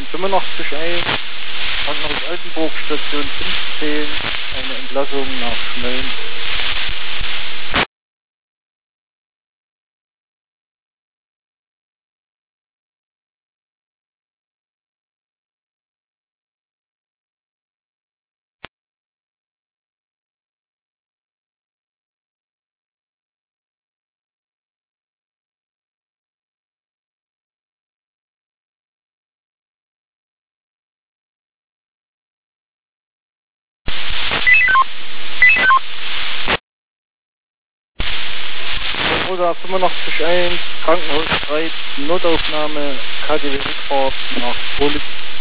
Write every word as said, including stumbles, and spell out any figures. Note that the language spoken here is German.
fünfundachtzig ein, Krankenhaus Altenburg, Station fünfzehn, eine Entlassung nach Schmölln. Oder fünfundachtzig eins, Krankenhaus drei, Notaufnahme, K D W Rückfahrt nach Polen.